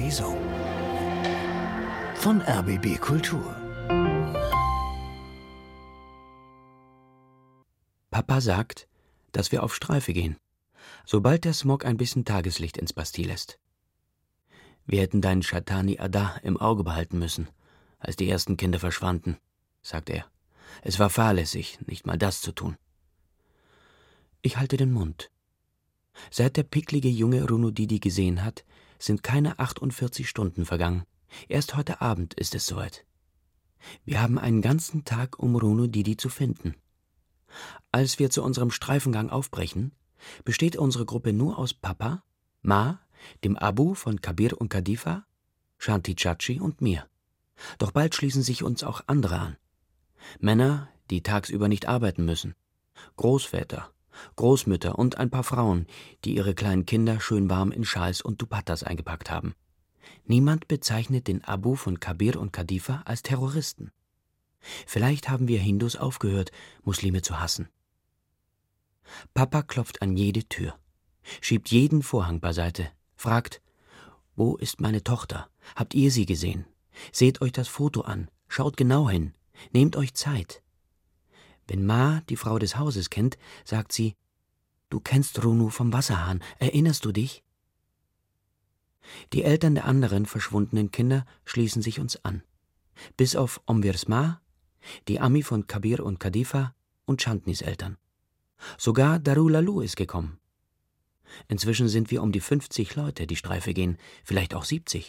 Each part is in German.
Lesung von RBB Kultur. Papa sagt, dass wir auf Streife gehen, sobald der Smog ein bisschen Tageslicht ins Bastille lässt. Wir hätten deinen Chaitani Ada im Auge behalten müssen, als die ersten Kinder verschwanden, sagt er. Es war fahrlässig, nicht mal das zu tun. Ich halte den Mund. Seit der picklige junge Runudidi gesehen hat, sind keine 48 Stunden vergangen. Erst heute Abend ist es soweit. Wir haben einen ganzen Tag, um Runudidi zu finden. Als wir zu unserem Streifengang aufbrechen, besteht unsere Gruppe nur aus Papa, Ma, dem Abu von Kabir und Kadifa, Shanti Chachi und mir. Doch bald schließen sich uns auch andere an. Männer, die tagsüber nicht arbeiten müssen. Großväter, Großmütter und ein paar Frauen, die ihre kleinen Kinder schön warm in Schals und Dupattas eingepackt haben. Niemand bezeichnet den Abu von Kabir und Kadifa als Terroristen. Vielleicht haben wir Hindus aufgehört, Muslime zu hassen. Papa klopft an jede Tür, schiebt jeden Vorhang beiseite, fragt: Wo ist meine Tochter? Habt ihr sie gesehen? Seht euch das Foto an, schaut genau hin, nehmt euch Zeit. Wenn Ma die Frau des Hauses kennt, sagt sie: Du kennst Runu vom Wasserhahn, erinnerst du dich? Die Eltern der anderen verschwundenen Kinder schließen sich uns an. Bis auf Omwirs Ma, die Ami von Kabir und Kadifa und Chantnis Eltern. Sogar Darulalu ist gekommen. Inzwischen sind wir um die 50 Leute, die Streife gehen, vielleicht auch 70.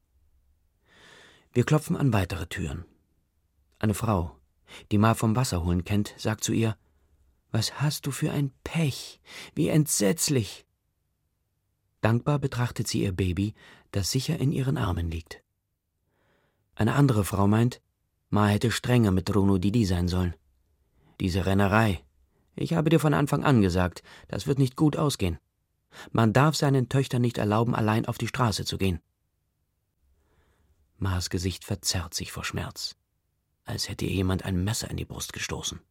Wir klopfen an weitere Türen. Eine Frau, die Ma vom Wasserholen kennt, sagt zu ihr: Was hast du für ein Pech, wie entsetzlich. Dankbar betrachtet sie ihr Baby, das sicher in ihren Armen liegt. Eine andere Frau meint, Ma hätte strenger mit Runudidi sein sollen. Diese Rennerei. Ich habe dir von Anfang an gesagt, das wird nicht gut ausgehen. Man darf seinen Töchtern nicht erlauben, allein auf die Straße zu gehen. Ma's Gesicht verzerrt sich vor Schmerz, als hätte ihr jemand ein Messer in die Brust gestoßen.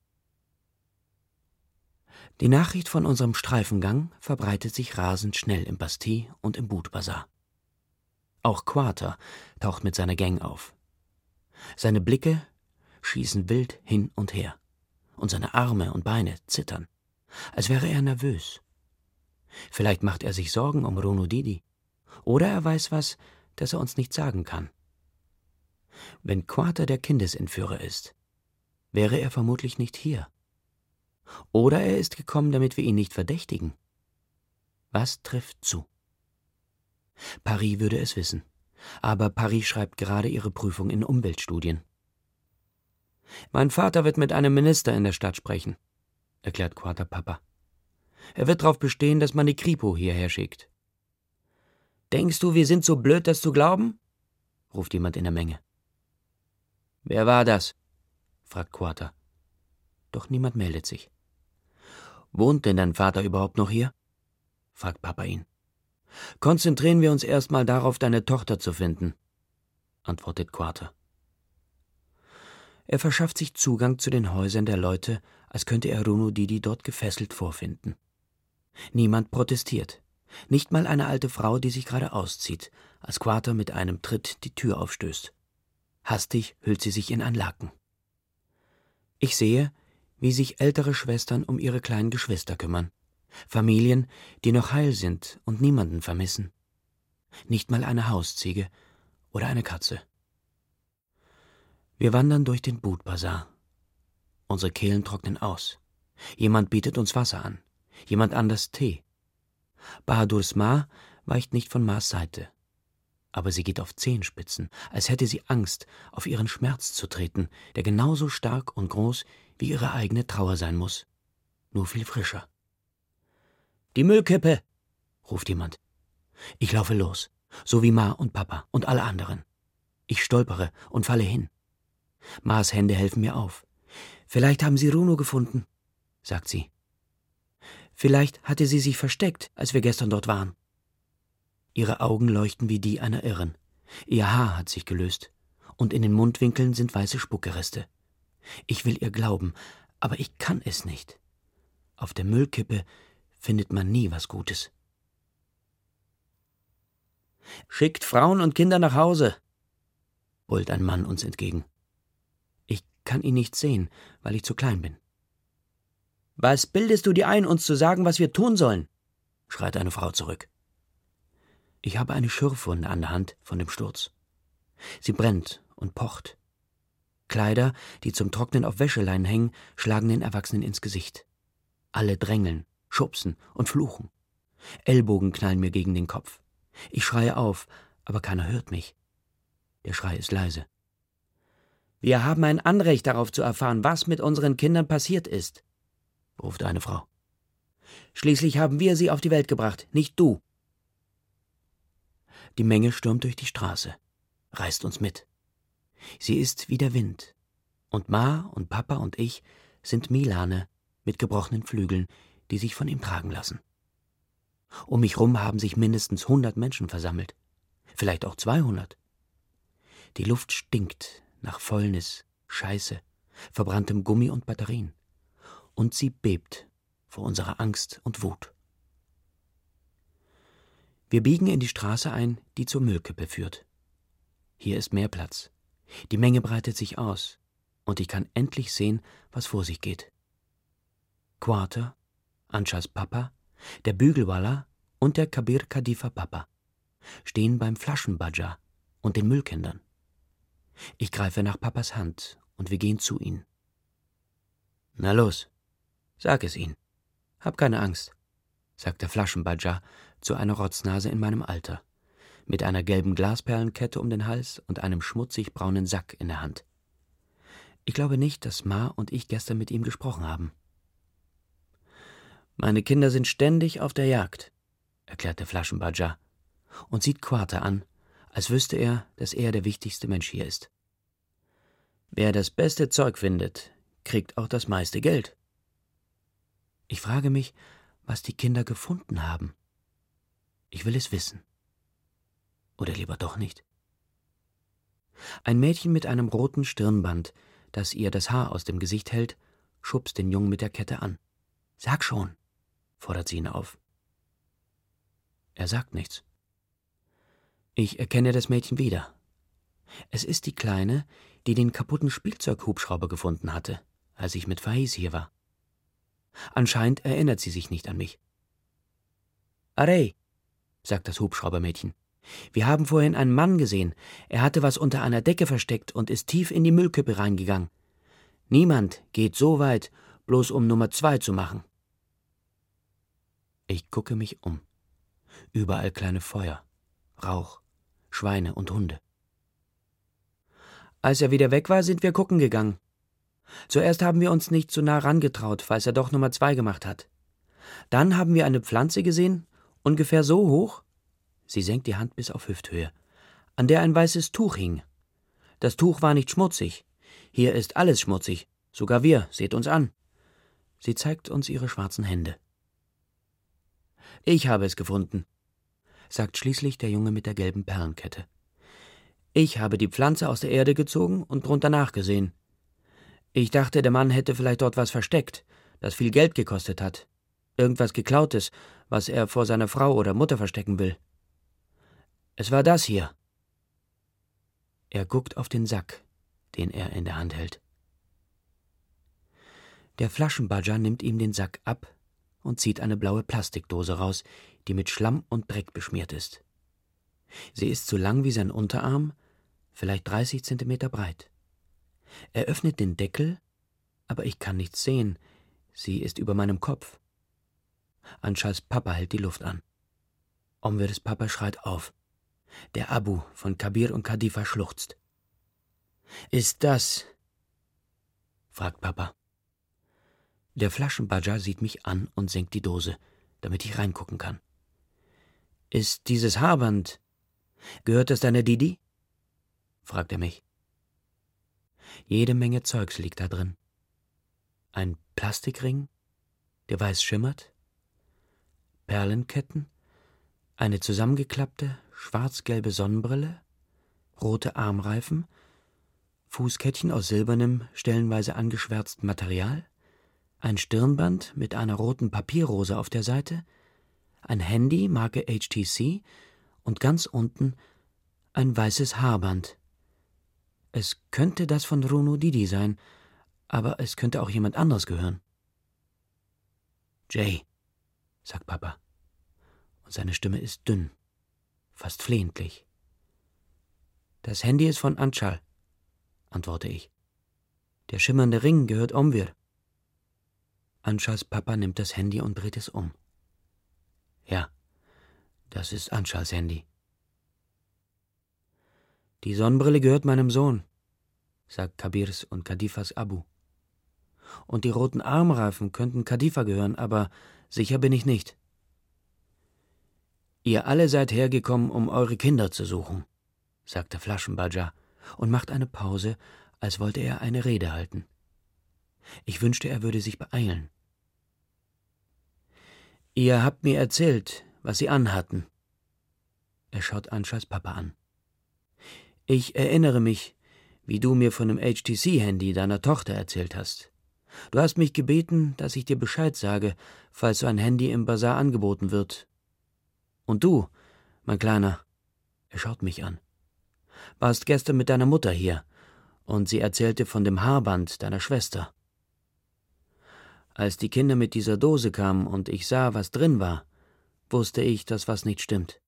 Die Nachricht von unserem Streifengang verbreitet sich rasend schnell im Bastille und im Boot-Bazar. Auch Quarter taucht mit seiner Gang auf. Seine Blicke schießen wild hin und her, und seine Arme und Beine zittern, als wäre er nervös. Vielleicht macht er sich Sorgen um Runudidi, oder er weiß was, das er uns nicht sagen kann. Wenn Quarter der Kindesentführer ist, wäre er vermutlich nicht hier. Oder er ist gekommen, damit wir ihn nicht verdächtigen. Was trifft zu? Paris würde es wissen, aber Paris schreibt gerade ihre Prüfung in Umweltstudien. Mein Vater wird mit einem Minister in der Stadt sprechen, erklärt Quarter Papa. Er wird darauf bestehen, dass man die Kripo hierher schickt. Denkst du, wir sind so blöd, das zu glauben? Ruft jemand in der Menge. Wer war das? Fragt Quarter. Doch niemand meldet sich. Wohnt denn dein Vater überhaupt noch hier? Fragt Papa ihn. Konzentrieren wir uns erstmal darauf, deine Tochter zu finden, antwortet Quarter. Er verschafft sich Zugang zu den Häusern der Leute, als könnte er Runudidi dort gefesselt vorfinden. Niemand protestiert, nicht mal eine alte Frau, die sich gerade auszieht, als Quarter mit einem Tritt die Tür aufstößt. Hastig hüllt sie sich in ein Laken. Ich sehe, wie sich ältere Schwestern um ihre kleinen Geschwister kümmern. Familien, die noch heil sind und niemanden vermissen. Nicht mal eine Hausziege oder eine Katze. Wir wandern durch den Boot-Bazar. Unsere Kehlen trocknen aus. Jemand bietet uns Wasser an, jemand anders Tee. Bahadurs Ma weicht nicht von Ma's Seite. Aber sie geht auf Zehenspitzen, als hätte sie Angst, auf ihren Schmerz zu treten, der genauso stark und groß wie ihre eigene Trauer sein muss. Nur viel frischer. »Die Müllkippe«, ruft jemand. Ich laufe los, so wie Ma und Papa und alle anderen. Ich stolpere und falle hin. Ma's Hände helfen mir auf. »Vielleicht haben Sie Runu gefunden«, sagt sie. »Vielleicht hatte sie sich versteckt, als wir gestern dort waren.« Ihre Augen leuchten wie die einer Irren. Ihr Haar hat sich gelöst, und in den Mundwinkeln sind weiße Spuckereste. Ich will ihr glauben, aber ich kann es nicht. Auf der Müllkippe findet man nie was Gutes. Schickt Frauen und Kinder nach Hause, brüllt ein Mann uns entgegen. Ich kann ihn nicht sehen, weil ich zu klein bin. Was bildest du dir ein, uns zu sagen, was wir tun sollen? Schreit eine Frau zurück. Ich habe eine Schürfwunde an der Hand von dem Sturz. Sie brennt und pocht. Kleider, die zum Trocknen auf Wäscheleinen hängen, schlagen den Erwachsenen ins Gesicht. Alle drängeln, schubsen und fluchen. Ellbogen knallen mir gegen den Kopf. Ich schreie auf, aber keiner hört mich. Der Schrei ist leise. Wir haben ein Anrecht darauf zu erfahren, was mit unseren Kindern passiert ist, ruft eine Frau. Schließlich haben wir sie auf die Welt gebracht, nicht du. Die Menge stürmt durch die Straße, reißt uns mit. Sie ist wie der Wind. Und Ma und Papa und ich sind Milane mit gebrochenen Flügeln, die sich von ihm tragen lassen. Um mich rum haben sich mindestens 100 Menschen versammelt. Vielleicht auch 200. Die Luft stinkt nach Fäulnis, Scheiße, verbranntem Gummi und Batterien. Und sie bebt vor unserer Angst und Wut. Wir biegen in die Straße ein, die zur Müllkippe führt. Hier ist mehr Platz. Die Menge breitet sich aus, und ich kann endlich sehen, was vor sich geht. Quarter, Anshas Papa, der Bügelwalla und der Kabir Khalifa Papa stehen beim Flaschenbadger und den Müllkindern. Ich greife nach Papas Hand und wir gehen zu ihnen. Na los, sag es ihnen. Hab keine Angst, sagt der Flaschenbadger zu einer Rotznase in meinem Alter, mit einer gelben Glasperlenkette um den Hals und einem schmutzig braunen Sack in der Hand. Ich glaube nicht, dass Ma und ich gestern mit ihm gesprochen haben. Meine Kinder sind ständig auf der Jagd, erklärt der Flaschenbadger und sieht Quarter an, als wüsste er, dass er der wichtigste Mensch hier ist. Wer das beste Zeug findet, kriegt auch das meiste Geld. Ich frage mich, was die Kinder gefunden haben. Ich will es wissen. Oder lieber doch nicht. Ein Mädchen mit einem roten Stirnband, das ihr das Haar aus dem Gesicht hält, schubst den Jungen mit der Kette an. »Sag schon«, fordert sie ihn auf. Er sagt nichts. Ich erkenne das Mädchen wieder. Es ist die Kleine, die den kaputten Spielzeughubschrauber gefunden hatte, als ich mit Faiz hier war. Anscheinend erinnert sie sich nicht an mich. »Arey«, sagt das Hubschraubermädchen, »wir haben vorhin einen Mann gesehen. Er hatte was unter einer Decke versteckt und ist tief in die Müllkippe reingegangen. Niemand geht so weit, bloß um Nummer 2 zu machen.« Ich gucke mich um. Überall kleine Feuer, Rauch, Schweine und Hunde. Als er wieder weg war, sind wir gucken gegangen. Zuerst haben wir uns nicht zu nah rangetraut, falls er doch Nummer 2 gemacht hat. Dann haben wir eine Pflanze gesehen, ungefähr so hoch, sie senkt die Hand bis auf Hüfthöhe, an der ein weißes Tuch hing. Das Tuch war nicht schmutzig. Hier ist alles schmutzig, sogar wir, seht uns an. Sie zeigt uns ihre schwarzen Hände. Ich habe es gefunden, sagt schließlich der Junge mit der gelben Perlenkette. Ich habe die Pflanze aus der Erde gezogen und drunter nachgesehen. Ich dachte, der Mann hätte vielleicht dort was versteckt, das viel Geld gekostet hat. Irgendwas Geklautes, was er vor seiner Frau oder Mutter verstecken will. Es war das hier. Er guckt auf den Sack, den er in der Hand hält. Der Flaschenbadger nimmt ihm den Sack ab und zieht eine blaue Plastikdose raus, die mit Schlamm und Dreck beschmiert ist. Sie ist so lang wie sein Unterarm, vielleicht 30 Zentimeter breit. Er öffnet den Deckel, aber ich kann nichts sehen. Sie ist über meinem Kopf. Anshas Papa hält die Luft an. Omvedes Papa schreit auf. Der Abu von Kabir und Khalifa schluchzt. »Ist das?« fragt Papa. Der Flaschenbadger sieht mich an und senkt die Dose, damit ich reingucken kann. »Ist dieses Haarband, gehört das deiner Didi?« fragt er mich. Jede Menge Zeugs liegt da drin. Ein Plastikring, der weiß schimmert, Perlenketten, eine zusammengeklappte, schwarz-gelbe Sonnenbrille, rote Armreifen, Fußkettchen aus silbernem, stellenweise angeschwärztem Material, ein Stirnband mit einer roten Papierrose auf der Seite, ein Handy Marke HTC und ganz unten ein weißes Haarband. Es könnte das von Runu Didi sein, aber es könnte auch jemand anderes gehören. »Jay«, sagt Papa, und seine Stimme ist dünn, fast flehentlich. »Das Handy ist von Anchal«, antworte ich. »Der schimmernde Ring gehört Omvir.« Anchals Papa nimmt das Handy und dreht es um. »Ja, das ist Anchals Handy.« »Die Sonnenbrille gehört meinem Sohn«, sagt Kabirs und Kadifas Abu. »Und die roten Armreifen könnten Kadifa gehören, aber sicher bin ich nicht.« »Ihr alle seid hergekommen, um eure Kinder zu suchen«, sagt der Flaschenbadger und macht eine Pause, als wollte er eine Rede halten. Ich wünschte, er würde sich beeilen. »Ihr habt mir erzählt, was sie anhatten.« Er schaut Anchals Papa an. »Ich erinnere mich, wie du mir von dem HTC-Handy deiner Tochter erzählt hast. Du hast mich gebeten, dass ich dir Bescheid sage, falls so ein Handy im Bazar angeboten wird. Und du, mein Kleiner«, er schaut mich an, »warst gestern mit deiner Mutter hier, und sie erzählte von dem Haarband deiner Schwester. Als die Kinder mit dieser Dose kamen und ich sah, was drin war, wusste ich, dass was nicht stimmt.«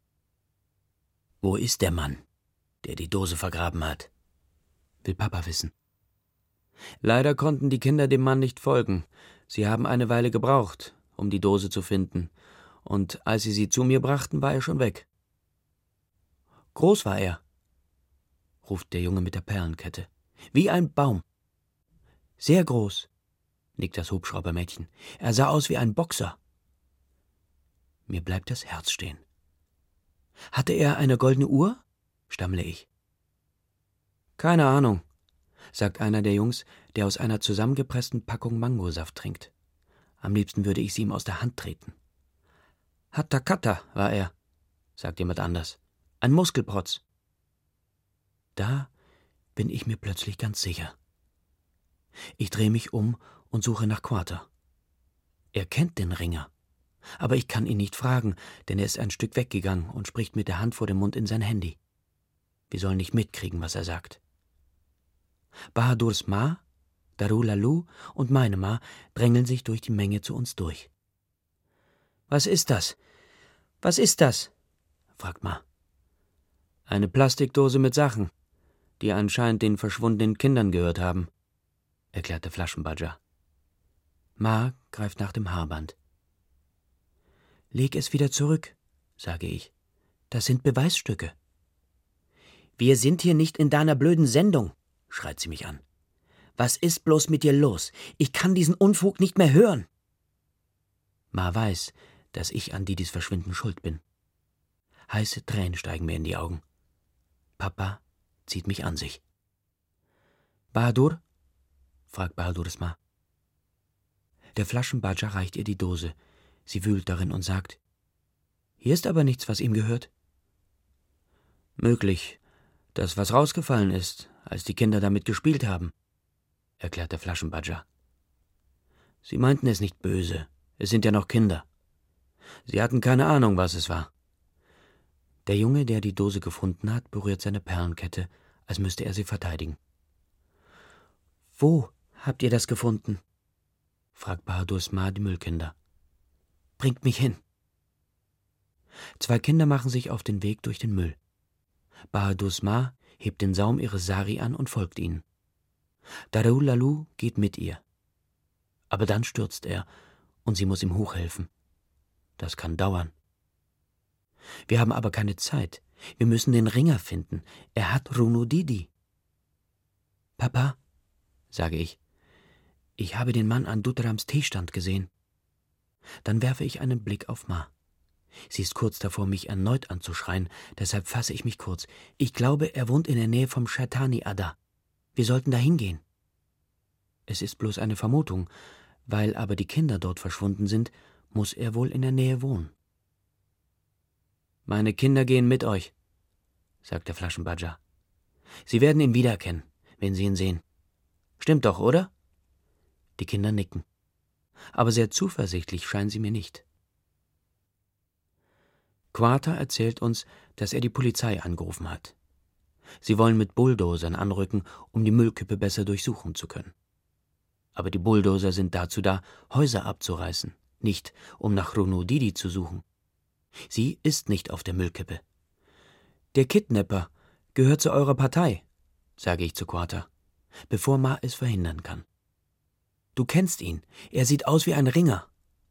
»Wo ist der Mann, der die Dose vergraben hat?«, will Papa wissen. »Leider konnten die Kinder dem Mann nicht folgen. Sie haben eine Weile gebraucht, um die Dose zu finden, und als sie zu mir brachten, war er schon weg.« »Groß war er«, ruft der Junge mit der Perlenkette. »Wie ein Baum.« »Sehr groß«, nickt das Hubschraubermädchen. »Er sah aus wie ein Boxer.« Mir bleibt das Herz stehen. »Hatte er eine goldene Uhr?«, stammle ich. »Keine Ahnung«, sagt einer der Jungs, der aus einer zusammengepressten Packung Mangosaft trinkt. Am liebsten würde ich sie ihm aus der Hand treten. »Hattakata war er«, sagt jemand anders. »Ein Muskelprotz.« Da bin ich mir plötzlich ganz sicher. Ich drehe mich um und suche nach Quarter. Er kennt den Ringer, aber ich kann ihn nicht fragen, denn er ist ein Stück weggegangen und spricht mit der Hand vor dem Mund in sein Handy. Wir sollen nicht mitkriegen, was er sagt. Bahadurs Ma, Darulalu und meine Ma drängeln sich durch die Menge zu uns durch. »Was ist das? Was ist das?«, fragt Ma. »Eine Plastikdose mit Sachen, die anscheinend den verschwundenen Kindern gehört haben«, erklärt der Flaschenbadger. Ma greift nach dem Haarband. »Leg es wieder zurück«, sage ich. »Das sind Beweisstücke.« »Wir sind hier nicht in deiner blöden Sendung«, schreit sie mich an. »Was ist bloß mit dir los? Ich kann diesen Unfug nicht mehr hören.« Ma weiß, dass ich an Didis Verschwinden schuld bin. Heiße Tränen steigen mir in die Augen. Papa zieht mich an sich. »Bahadur?«, fragt Bahadurs Ma. Der Flaschenbadger reicht ihr die Dose. Sie wühlt darin und sagt: »Hier ist aber nichts, was ihm gehört.« »Möglich, dass was rausgefallen ist, als die Kinder damit gespielt haben«, erklärt der Flaschenbadger. »Sie meinten es nicht böse, es sind ja noch Kinder. Sie hatten keine Ahnung, was es war.« Der Junge, der die Dose gefunden hat, berührt seine Perlenkette, als müsste er sie verteidigen. »Wo habt ihr das gefunden?«, fragt Bahadurs Ma die Müllkinder. »Bringt mich hin.« 2 Kinder machen sich auf den Weg durch den Müll. Bahadurs Ma hebt den Saum ihres Sari an und folgt ihnen. Darulalu geht mit ihr. Aber dann stürzt er, und sie muss ihm hochhelfen. Das kann dauern. Wir haben aber keine Zeit. Wir müssen den Ringer finden. Er hat Runu Didi. »Papa«, sage ich habe den Mann an Dutrams Teestand gesehen. Dann werfe ich einen Blick auf Ma. Sie ist kurz davor, mich erneut anzuschreien, deshalb fasse ich mich kurz. Ich glaube, er wohnt in der Nähe vom Shaitani Adda. Wir sollten da hingehen. Es ist bloß eine Vermutung, weil aber die Kinder dort verschwunden sind, muss er wohl in der Nähe wohnen. »Meine Kinder gehen mit euch«, sagt der Flaschenbadger. »Sie werden ihn wiedererkennen, wenn sie ihn sehen. Stimmt doch, oder?« Die Kinder nicken. Aber sehr zuversichtlich scheinen sie mir nicht. Quarter erzählt uns, dass er die Polizei angerufen hat. Sie wollen mit Bulldozern anrücken, um die Müllkippe besser durchsuchen zu können. Aber die Bulldozer sind dazu da, Häuser abzureißen, nicht um nach Runu Didi zu suchen. Sie ist nicht auf der Müllkippe. Der Kidnapper gehört zu eurer Partei, sage ich zu Quarter, bevor Ma es verhindern kann. Du kennst ihn, er sieht aus wie ein Ringer.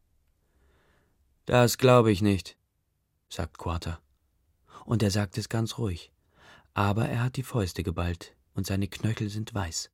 Das glaube ich nicht, sagt Quarter. Und er sagt es ganz ruhig. Aber er hat die Fäuste geballt und seine Knöchel sind weiß.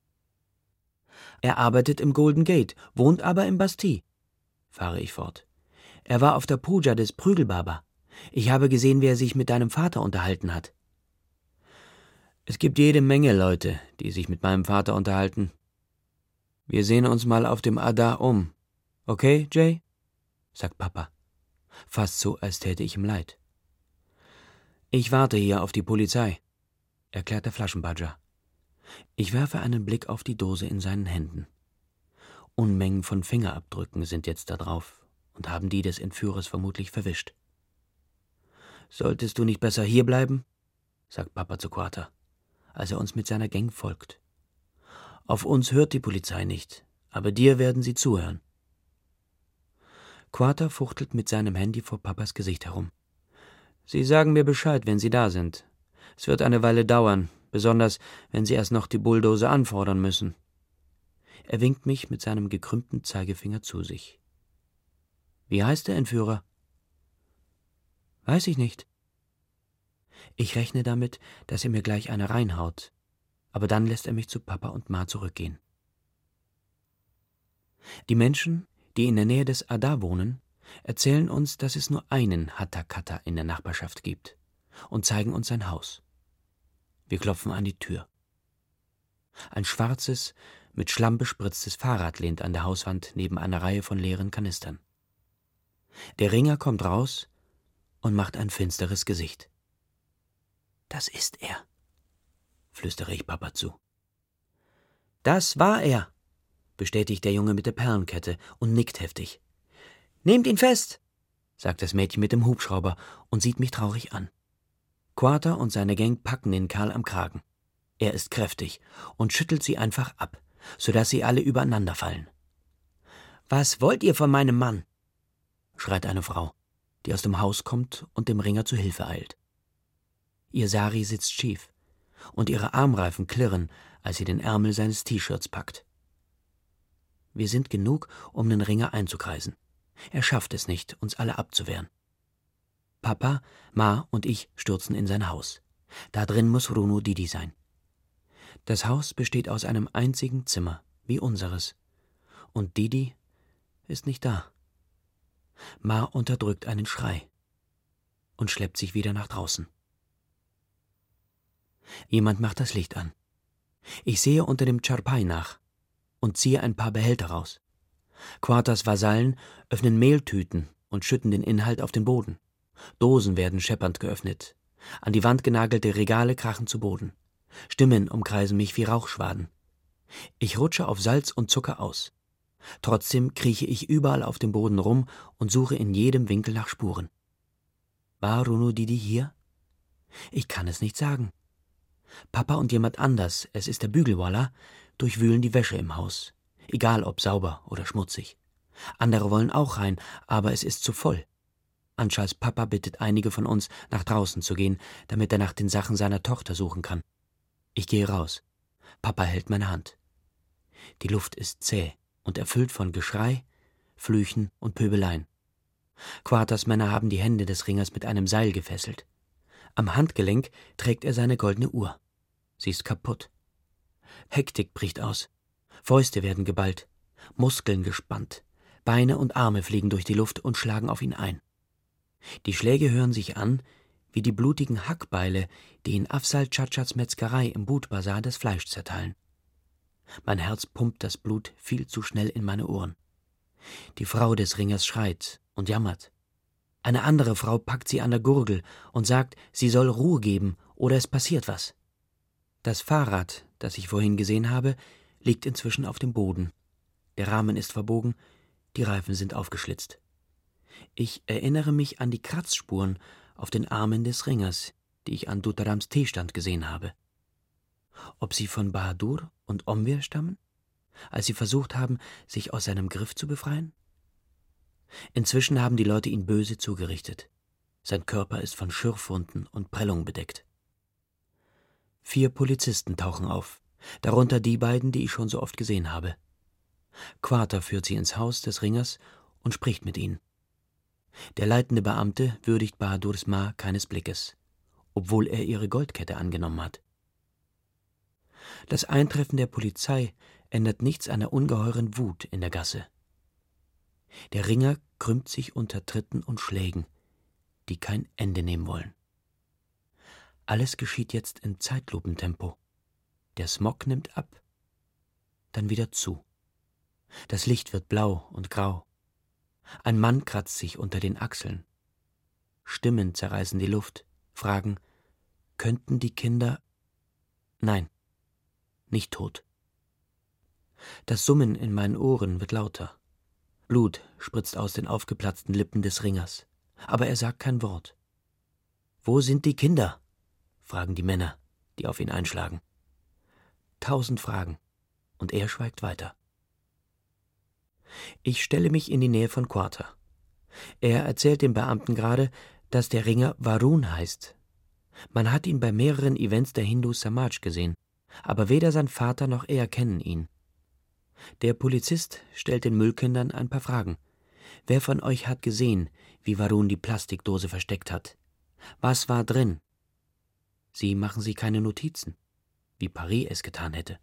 Er arbeitet im Golden Gate, wohnt aber im Bastille, fahre ich fort. Er war auf der Puja des Prügelbaba. Ich habe gesehen, wie er sich mit deinem Vater unterhalten hat. Es gibt jede Menge Leute, die sich mit meinem Vater unterhalten. Wir sehen uns mal auf dem Ada um. Okay, Jay? Sagt Papa. Fast so, als täte ich ihm leid. Ich warte hier auf die Polizei, erklärt der Flaschenbadger. Ich werfe einen Blick auf die Dose in seinen Händen. Unmengen von Fingerabdrücken sind jetzt da drauf und haben die des Entführers vermutlich verwischt. Solltest du nicht besser hierbleiben? Sagt Papa zu Quarter, als er uns mit seiner Gang folgt. Auf uns hört die Polizei nicht, aber dir werden sie zuhören. Quarter fuchtelt mit seinem Handy vor Papas Gesicht herum. Sie sagen mir Bescheid, wenn sie da sind. Es wird eine Weile dauern, besonders wenn sie erst noch die Bulldozer anfordern müssen. Er winkt mich mit seinem gekrümmten Zeigefinger zu sich. Wie heißt der Entführer? Weiß ich nicht. Ich rechne damit, dass er mir gleich eine reinhaut, aber dann lässt er mich zu Papa und Ma zurückgehen. Die Menschen, die in der Nähe des Ada wohnen, erzählen uns, dass es nur einen Hattakata in der Nachbarschaft gibt und zeigen uns sein Haus. Wir klopfen an die Tür. Ein schwarzes, mit Schlamm bespritztes Fahrrad lehnt an der Hauswand neben einer Reihe von leeren Kanistern. Der Ringer kommt raus und macht ein finsteres Gesicht. Das ist er, flüstere ich Papa zu. Das war er, bestätigt der Junge mit der Perlenkette und nickt heftig. Nehmt ihn fest, sagt das Mädchen mit dem Hubschrauber und sieht mich traurig an. Quarter und seine Gang packen den Kerl am Kragen. Er ist kräftig und schüttelt sie einfach ab, sodass sie alle übereinander fallen. Was wollt ihr von meinem Mann? Schreit eine Frau, die aus dem Haus kommt und dem Ringer zu Hilfe eilt. Ihr Sari sitzt schief und ihre Armreifen klirren, als sie den Ärmel seines T-Shirts packt. Wir sind genug, um den Ringer einzukreisen. Er schafft es nicht, uns alle abzuwehren. Papa, Ma und ich stürzen in sein Haus. Da drin muss Runu Didi sein. Das Haus besteht aus einem einzigen Zimmer, wie unseres. Und Didi ist nicht da. Ma unterdrückt einen Schrei und schleppt sich wieder nach draußen. Jemand macht das Licht an. Ich sehe unter dem Charpai nach und ziehe ein paar Behälter raus. Quarters Vasallen öffnen Mehltüten und schütten den Inhalt auf den Boden. Dosen werden scheppernd geöffnet. An die Wand genagelte Regale krachen zu Boden. Stimmen umkreisen mich wie Rauchschwaden. Ich rutsche auf Salz und Zucker aus. Trotzdem krieche ich überall auf dem Boden rum und suche in jedem Winkel nach Spuren. War Runu Didi hier? Ich kann es nicht sagen. Papa und jemand anders, es ist der Bügelwalla, durchwühlen die Wäsche im Haus. Egal ob sauber oder schmutzig. Andere wollen auch rein, aber es ist zu voll. Anschals Papa bittet einige von uns, nach draußen zu gehen, damit er nach den Sachen seiner Tochter suchen kann. Ich gehe raus. Papa hält meine Hand. Die Luft ist zäh und erfüllt von Geschrei, Flüchen und Pöbeleien. Quarters Männer haben die Hände des Ringers mit einem Seil gefesselt. Am Handgelenk trägt er seine goldene Uhr. Sie ist kaputt. Hektik bricht aus. Fäuste werden geballt, Muskeln gespannt, Beine und Arme fliegen durch die Luft und schlagen auf ihn ein. Die Schläge hören sich an wie die blutigen Hackbeile, die in Afzal Tschatschats Metzgerei im Bootbazar das Fleisch zerteilen. Mein Herz pumpt das Blut viel zu schnell in meine Ohren. Die Frau des Ringers schreit und jammert. Eine andere Frau packt sie an der Gurgel und sagt, sie soll Ruhe geben oder es passiert was. Das Fahrrad, das ich vorhin gesehen habe, liegt inzwischen auf dem Boden. Der Rahmen ist verbogen, die Reifen sind aufgeschlitzt. Ich erinnere mich an die Kratzspuren auf den Armen des Ringers, die ich an Duttarams Teestand gesehen habe. Ob sie von Bahadur und Omwir stammen, als sie versucht haben, sich aus seinem Griff zu befreien? Inzwischen haben die Leute ihn böse zugerichtet. Sein Körper ist von Schürfwunden und Prellungen bedeckt. 4 Polizisten tauchen auf, darunter die beiden, die ich schon so oft gesehen habe. Quarter führt sie ins Haus des Ringers und spricht mit ihnen. Der leitende Beamte würdigt Bahadurs Ma keines Blickes, obwohl er ihre Goldkette angenommen hat. Das Eintreffen der Polizei ändert nichts an der ungeheuren Wut in der Gasse. Der Ringer krümmt sich unter Tritten und Schlägen, die kein Ende nehmen wollen. Alles geschieht jetzt in Zeitlupentempo. Der Smog nimmt ab, dann wieder zu. Das Licht wird blau und grau. Ein Mann kratzt sich unter den Achseln. Stimmen zerreißen die Luft, fragen, könnten die Kinder... Nein, nicht tot. Das Summen in meinen Ohren wird lauter. Blut spritzt aus den aufgeplatzten Lippen des Ringers, aber er sagt kein Wort. »Wo sind die Kinder?« fragen die Männer, die auf ihn einschlagen. 1000 Fragen, und er schweigt weiter. Ich stelle mich in die Nähe von Quarter. Er erzählt dem Beamten gerade, dass der Ringer Varun heißt. Man hat ihn bei mehreren Events der Hindu Samaj gesehen, aber weder sein Vater noch er kennen ihn. Der Polizist stellt den Müllkindern ein paar Fragen. Wer von euch hat gesehen, wie Varun die Plastikdose versteckt hat? Was war drin? Sie machen sich keine Notizen, wie Paris es getan hätte.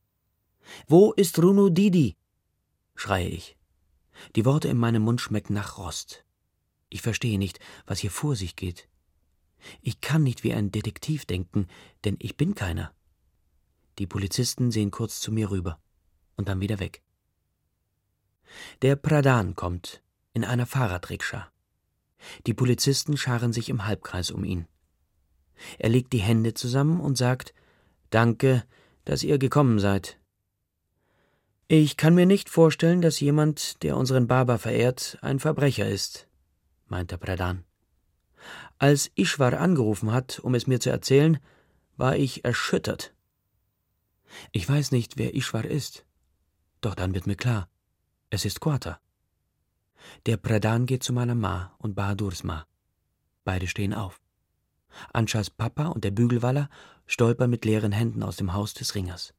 »Wo ist Runu Didi?« schreie ich. Die Worte in meinem Mund schmecken nach Rost. Ich verstehe nicht, was hier vor sich geht. Ich kann nicht wie ein Detektiv denken, denn ich bin keiner. Die Polizisten sehen kurz zu mir rüber und dann wieder weg. Der Pradhan kommt in einer Fahrradrikscha. Die Polizisten scharen sich im Halbkreis um ihn. Er legt die Hände zusammen und sagt, »Danke, dass ihr gekommen seid.« »Ich kann mir nicht vorstellen, dass jemand, der unseren Baba verehrt, ein Verbrecher ist«, meint der Pradhan. »Als Ishwar angerufen hat, um es mir zu erzählen, war ich erschüttert.« Ich weiß nicht, wer Ishwar ist. Doch dann wird mir klar, es ist Quarter. Der Pradhan geht zu meiner Ma und Bahadurs Ma. Beide stehen auf. Anshas Papa und der Bügelwaller stolpern mit leeren Händen aus dem Haus des Ringers.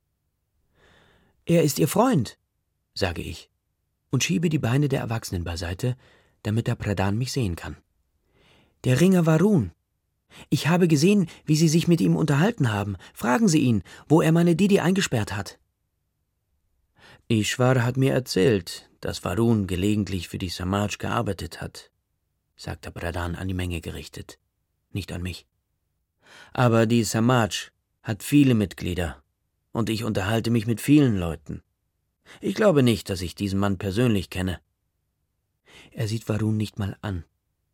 »Er ist Ihr Freund«, sage ich und schiebe die Beine der Erwachsenen beiseite, damit der Pradhan mich sehen kann. »Der Ringer Varun. Ich habe gesehen, wie Sie sich mit ihm unterhalten haben. Fragen Sie ihn, wo er meine Didi eingesperrt hat.« »Ishwar hat mir erzählt, dass Varun gelegentlich für die Samaj gearbeitet hat«, sagt der Pradhan an die Menge gerichtet, nicht an mich. »Aber die Samaj hat viele Mitglieder. Und ich unterhalte mich mit vielen Leuten. Ich glaube nicht, dass ich diesen Mann persönlich kenne.« Er sieht Varun nicht mal an.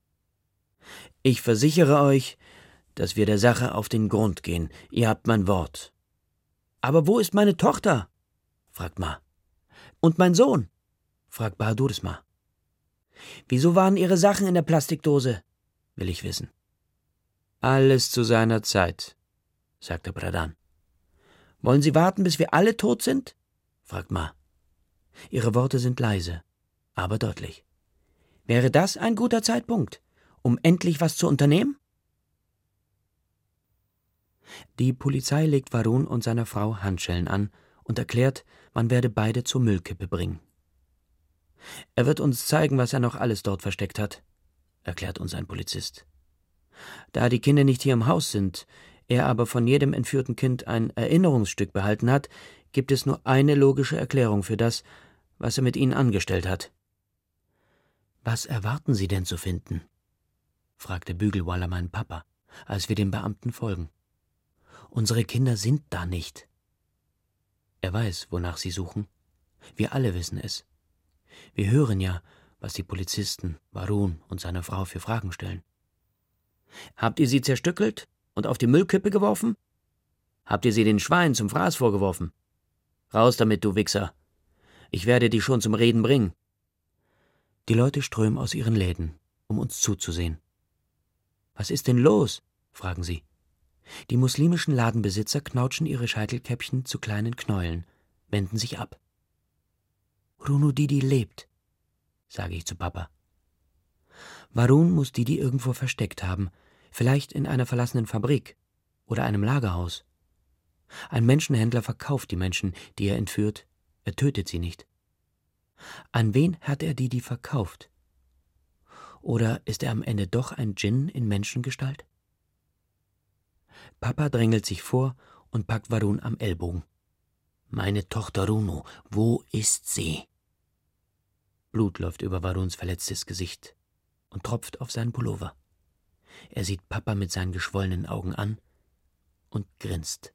»Ich versichere euch, dass wir der Sache auf den Grund gehen. Ihr habt mein Wort.« »Aber wo ist meine Tochter?« fragt Ma. »Und mein Sohn?« fragt Bahadurs Ma. »Wieso waren Ihre Sachen in der Plastikdose?« will ich wissen. »Alles zu seiner Zeit«, sagt der Pradhan. »Wollen Sie warten, bis wir alle tot sind?« fragt Ma. Ihre Worte sind leise, aber deutlich. »Wäre das ein guter Zeitpunkt, um endlich was zu unternehmen?« Die Polizei legt Varun und seiner Frau Handschellen an und erklärt, man werde beide zur Müllkippe bringen. »Er wird uns zeigen, was er noch alles dort versteckt hat«, erklärt uns ein Polizist. Da die Kinder nicht hier im Haus sind, er aber von jedem entführten Kind ein Erinnerungsstück behalten hat, gibt es nur eine logische Erklärung für das, was er mit ihnen angestellt hat. »Was erwarten Sie denn zu finden?« fragt der Bügelwaller meinen Papa, als wir dem Beamten folgen. »Unsere Kinder sind da nicht.« Er weiß, wonach sie suchen. Wir alle wissen es. Wir hören ja, was die Polizisten, Varun und seine Frau für Fragen stellen. »Habt ihr sie zerstückelt und auf die Müllkippe geworfen? Habt ihr sie den Schweinen zum Fraß vorgeworfen? Raus damit, du Wichser. Ich werde dich schon zum Reden bringen.« Die Leute strömen aus ihren Läden, um uns zuzusehen. »Was ist denn los?« fragen sie. Die muslimischen Ladenbesitzer knautschen ihre Scheitelkäppchen zu kleinen Knäueln, wenden sich ab. »Runu Didi lebt«, sage ich zu Papa. Varun muss Didi irgendwo versteckt haben, vielleicht in einer verlassenen Fabrik oder einem Lagerhaus. Ein Menschenhändler verkauft die Menschen, die er entführt, er tötet sie nicht. An wen hat er Didi verkauft? Oder ist er am Ende doch ein Dschinn in Menschengestalt? Papa drängelt sich vor und packt Varun am Ellbogen. »Meine Tochter Runu, wo ist sie?« Blut läuft über Varuns verletztes Gesicht und tropft auf seinen Pullover. Er sieht Papa mit seinen geschwollenen Augen an und grinst.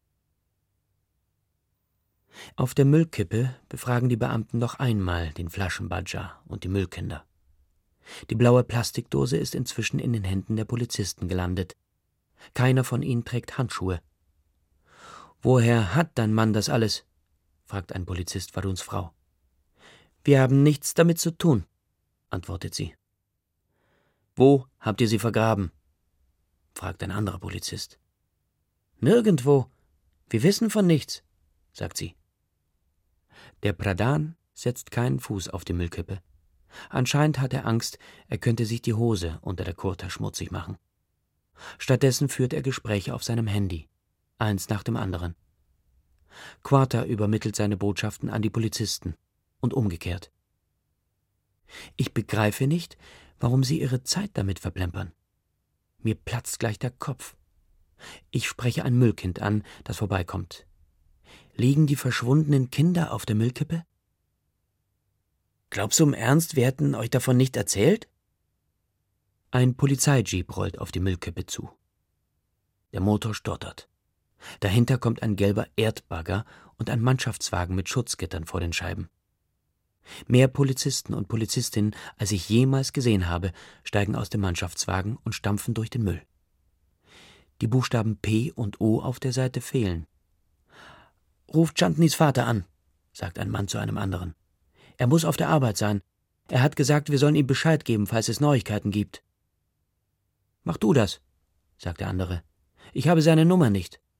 Auf der Müllkippe befragen die Beamten noch einmal den Flaschenbadger und die Müllkinder. Die blaue Plastikdose ist inzwischen in den Händen der Polizisten gelandet. Keiner von ihnen trägt Handschuhe. »Woher hat dein Mann das alles?« fragt ein Polizist Varuns Frau. »Wir haben nichts damit zu tun«, antwortet sie. »Wo habt ihr sie vergraben?« fragt ein anderer Polizist. »Nirgendwo. Wir wissen von nichts«, sagt sie. Der Pradhan setzt keinen Fuß auf die Müllkippe. Anscheinend hat er Angst, er könnte sich die Hose unter der Kurta schmutzig machen. Stattdessen führt er Gespräche auf seinem Handy, eins nach dem anderen. Quarta übermittelt seine Botschaften an die Polizisten und umgekehrt. Ich begreife nicht, warum sie ihre Zeit damit verplempern. Mir platzt gleich der Kopf. Ich spreche ein Müllkind an, das vorbeikommt. Liegen die verschwundenen Kinder auf der Müllkippe? Glaubst du im Ernst, wir hätten euch davon nicht erzählt? Ein Polizeijeep rollt auf die Müllkippe zu. Der Motor stottert. Dahinter kommt ein gelber Erdbagger und ein Mannschaftswagen mit Schutzgittern vor den Scheiben. Mehr Polizisten und Polizistinnen, als ich jemals gesehen habe, steigen aus dem Mannschaftswagen und stampfen durch den Müll. Die Buchstaben P und O auf der Seite fehlen. »Ruft Chandnis Vater an«, sagt ein Mann zu einem anderen. »Er muss auf der Arbeit sein. Er hat gesagt, wir sollen ihm Bescheid geben, falls es Neuigkeiten gibt.« »Mach du das«, sagt der andere. »Ich habe seine Nummer nicht.«